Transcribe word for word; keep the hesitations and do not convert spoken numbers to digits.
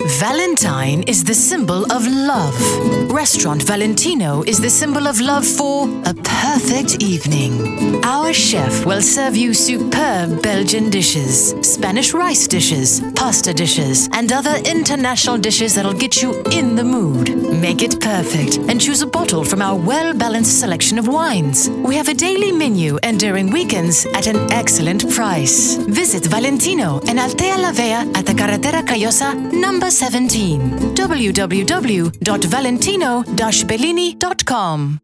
Valentine is the symbol of love. Restaurant Valentino is the symbol of love for a perfect evening. Our chef will serve you superb Belgian dishes, Spanish rice dishes, pasta dishes, and other international dishes that'll get you in the mood. Make it perfect and choose a bottle from our well-balanced selection of wines. We have a daily menu and during weekends at an excellent price. Visit Valentino in Altea La Vea at the Carretera Callosa, number seventeen. w w w dot valentino dash bellini dot com